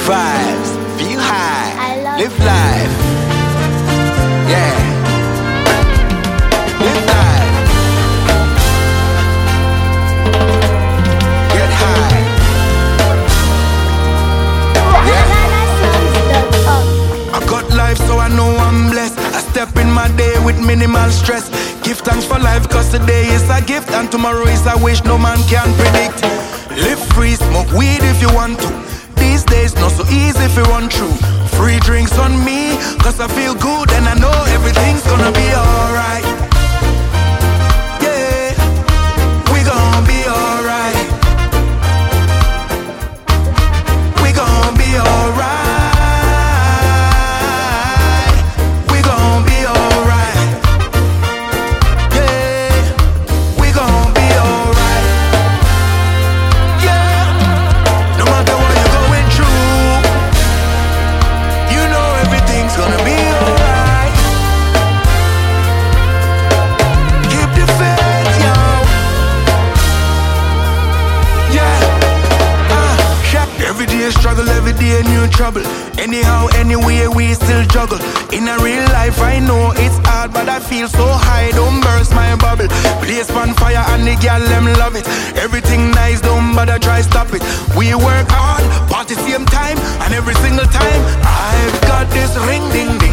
vibes, feel high, live it. life. Yeah. Live life. Get high. I got life, so I know I'm blessed. I step in my day with minimal stress. Give thanks for life, cause today is a gift and tomorrow is a wish no man can predict. Live free, smoke weed if you want to. These days not so easy if you run through. Free drinks on me, cause I feel good and I know everything's gonna be alright. Yeah, we gonna be alright. We gonna be alright. Struggle every day, new trouble. Anyhow, anyway, we still juggle. In a real life, I know it's hard, but I feel so high, don't burst my bubble. Place on fire and the girl, them love it. Everything nice, don't bother, try stop it. We work hard, party same time, and every single time I've got this ring, ding, ding.